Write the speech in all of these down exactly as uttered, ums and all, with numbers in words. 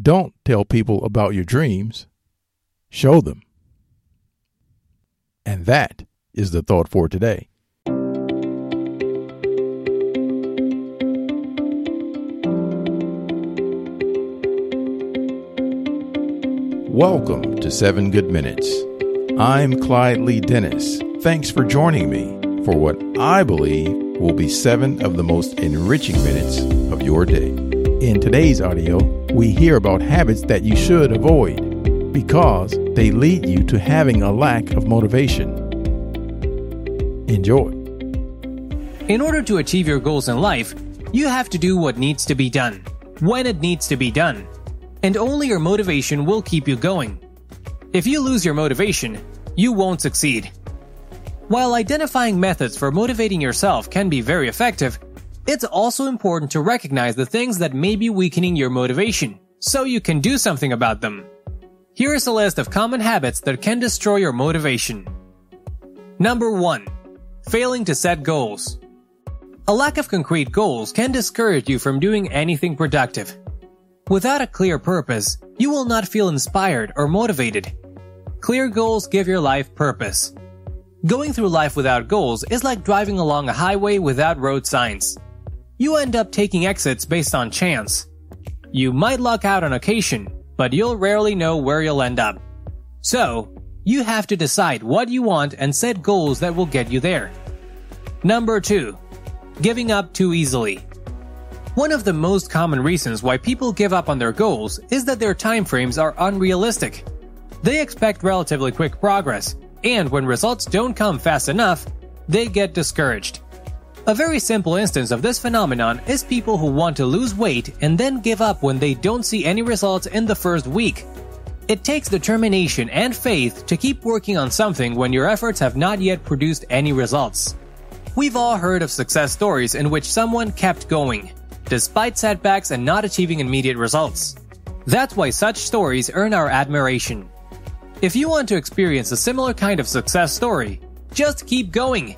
Don't tell people about your dreams. Show them. And that is the thought for today. Welcome to Seven Good Minutes. I'm Clyde Lee Dennis. Thanks for joining me for what I believe will be seven of the most enriching minutes of your day. In today's audio, we hear about habits that you should avoid because they lead you to having a lack of motivation. Enjoy. In order to achieve your goals in life, you have to do what needs to be done, when it needs to be done. And only your motivation will keep you going. If you lose your motivation, you won't succeed. While identifying methods for motivating yourself can be very effective, it's also important to recognize the things that may be weakening your motivation, so you can do something about them. Here is a list of common habits that can destroy your motivation. Number one. Failing to set goals. A lack of concrete goals can discourage you from doing anything productive. Without a clear purpose, you will not feel inspired or motivated. Clear goals give your life purpose. Going through life without goals is like driving along a highway without road signs. You end up taking exits based on chance. You might luck out on occasion, but you'll rarely know where you'll end up. So, you have to decide what you want and set goals that will get you there. Number two. Giving up too easily. One of the most common reasons why people give up on their goals is that their timeframes are unrealistic. They expect relatively quick progress, and when results don't come fast enough, they get discouraged. A very simple instance of this phenomenon is people who want to lose weight and then give up when they don't see any results in the first week. It takes determination and faith to keep working on something when your efforts have not yet produced any results. We've all heard of success stories in which someone kept going, despite setbacks and not achieving immediate results. That's why such stories earn our admiration. If you want to experience a similar kind of success story, just keep going.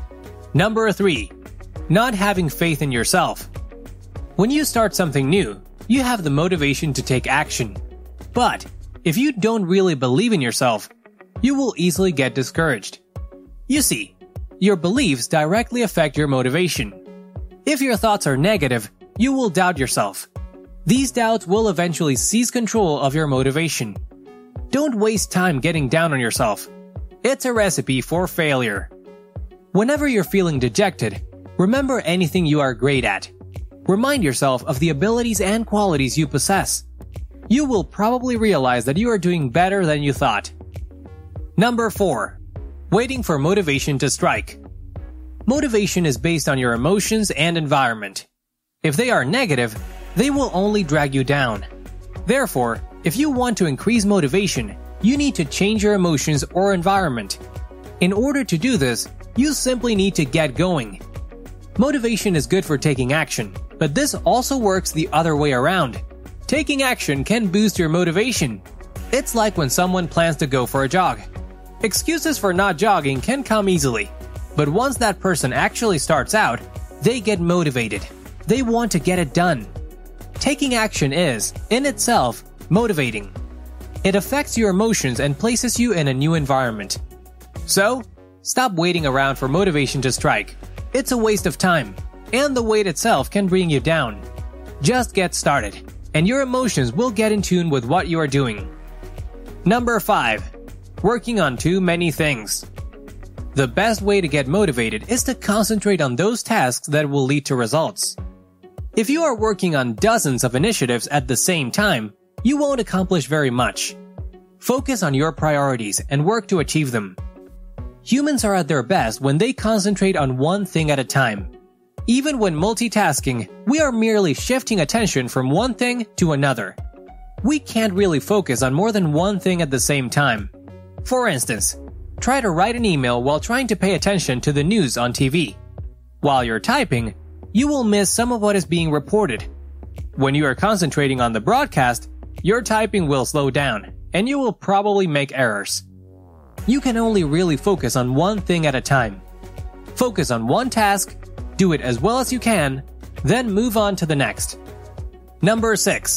Number three. Not having faith in yourself. When you start something new, you have the motivation to take action. But if you don't really believe in yourself, you will easily get discouraged. You see, your beliefs directly affect your motivation. If your thoughts are negative, you will doubt yourself. These doubts will eventually seize control of your motivation. Don't waste time getting down on yourself. It's a recipe for failure. Whenever you're feeling dejected, remember anything you are great at. Remind yourself of the abilities and qualities you possess. You will probably realize that you are doing better than you thought. Number four. Waiting for motivation to strike. Motivation is based on your emotions and environment. If they are negative, they will only drag you down. Therefore, if you want to increase motivation, you need to change your emotions or environment. In order to do this, you simply need to get going. Motivation is good for taking action, but this also works the other way around. Taking action can boost your motivation. It's like when someone plans to go for a jog. Excuses for not jogging can come easily, but once that person actually starts out, they get motivated. They want to get it done. Taking action is, in itself, motivating. It affects your emotions and places you in a new environment. So, stop waiting around for motivation to strike. It's a waste of time, and the wait itself can bring you down. Just get started, and your emotions will get in tune with what you are doing. Number five. Working on too many things. The best way to get motivated is to concentrate on those tasks that will lead to results. If you are working on dozens of initiatives at the same time, you won't accomplish very much. Focus on your priorities and work to achieve them. Humans are at their best when they concentrate on one thing at a time. Even when multitasking, we are merely shifting attention from one thing to another. We can't really focus on more than one thing at the same time. For instance, try to write an email while trying to pay attention to the news on T V. While you're typing, you will miss some of what is being reported. When you are concentrating on the broadcast, your typing will slow down, and you will probably make errors. You can only really focus on one thing at a time. Focus on one task, do it as well as you can, then move on to the next. Number six.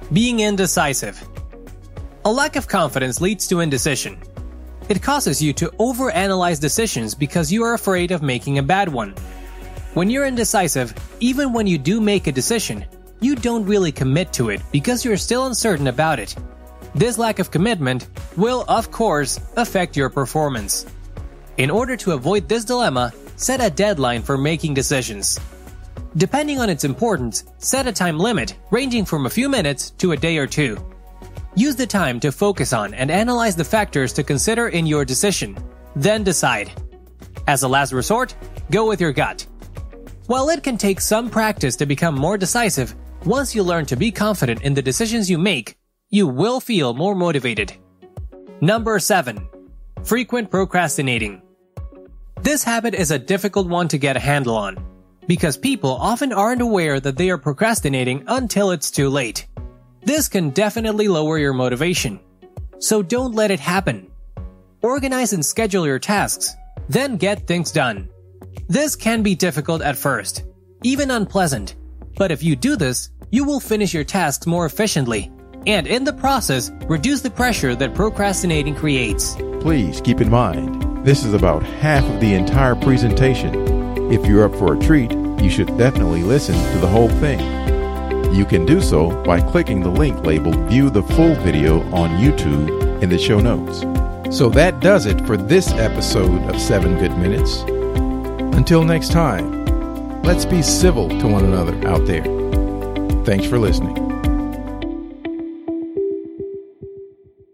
Being indecisive. A lack of confidence leads to indecision. It causes you to overanalyze decisions because you are afraid of making a bad one. When you're indecisive, even when you do make a decision, you don't really commit to it because you're still uncertain about it. This lack of commitment will, of course, affect your performance. In order to avoid this dilemma, set a deadline for making decisions. Depending on its importance, set a time limit ranging from a few minutes to a day or two. Use the time to focus on and analyze the factors to consider in your decision. Then decide. As a last resort, go with your gut. While it can take some practice to become more decisive, once you learn to be confident in the decisions you make, you will feel more motivated. Number seven. Frequent procrastinating. This habit is a difficult one to get a handle on, because people often aren't aware that they are procrastinating until it's too late. This can definitely lower your motivation, so don't let it happen. Organize and schedule your tasks, then get things done. This can be difficult at first, even unpleasant, but if you do this, you will finish your tasks more efficiently, and in the process, reduce the pressure that procrastinating creates. Please keep in mind, this is about half of the entire presentation. If you're up for a treat, you should definitely listen to the whole thing. You can do so by clicking the link labeled View the Full Video on YouTube in the show notes. So that does it for this episode of seven Good Minutes. Until next time, let's be civil to one another out there. Thanks for listening.